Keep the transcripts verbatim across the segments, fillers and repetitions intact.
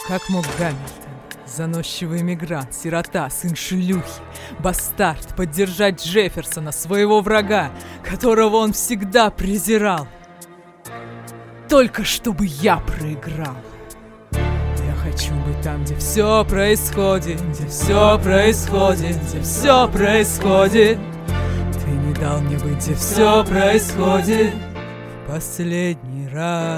Как мог Гамильтон, заносчивый эмигрант, сирота, сын шлюхи, бастард, поддержать Джефферсона, своего врага, которого он всегда презирал? Только чтобы я проиграл. Я хочу быть там, где все происходит, где все происходит, где все происходит. Ты не дал мне быть, где все происходит в последний раз.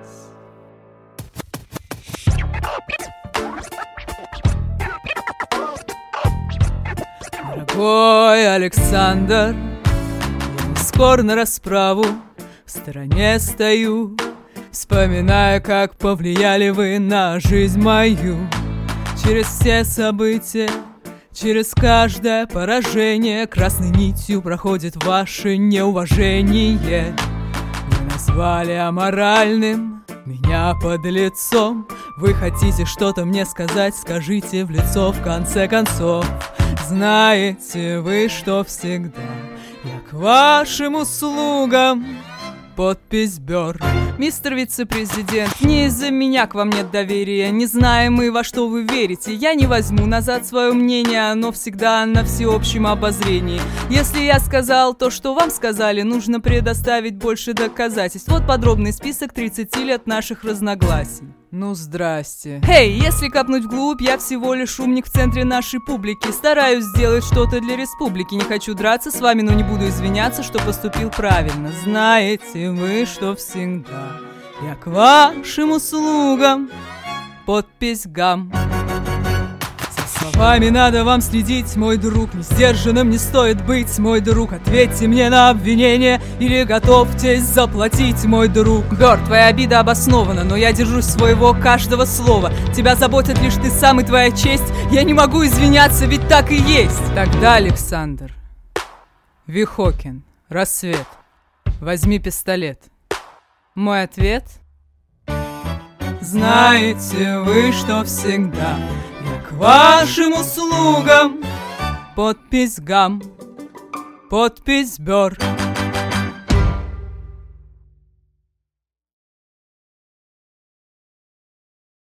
Дорогой Александр, я не скоро на расправу, в стороне стою, вспоминая, как повлияли вы на жизнь мою. Через все события, через каждое поражение красной нитью проходит ваше неуважение. Вы назвали аморальным меня подлецом. Вы хотите что-то мне сказать, скажите в лицо в конце концов. Знаете вы, что всегда я к вашим услугам. Подпись Бёрд. Мистер вице-президент, не из-за меня к вам нет доверия. Не знаем мы, во что вы верите. Я не возьму назад свое мнение, оно всегда на всеобщем обозрении. Если я сказал то, что вам сказали, нужно предоставить больше доказательств. Вот подробный список тридцати лет наших разногласий. Ну, здрасте. Эй, hey, если копнуть вглубь, я всего лишь умник в центре нашей публики. Стараюсь сделать что-то для республики. Не хочу драться с вами, но не буду извиняться, что поступил правильно. Знаете вы, что всегда я к вашим услугам. Подпись Гам. За словами надо вам следить, мой друг. Не сдержанным не стоит быть, мой друг. Ответьте мне на обвинение или готовьтесь заплатить, мой друг. Бёрд, твоя обида обоснована, но я держусь своего каждого слова. Тебя заботит лишь ты сам и твоя честь. Я не могу извиняться, ведь так и есть. Тогда, Александр Вихокин, рассвет. Возьми пистолет. Мой ответ? Знаете вы, что всегда я к вашим услугам. Подпись Гам. Подпись Бёрд.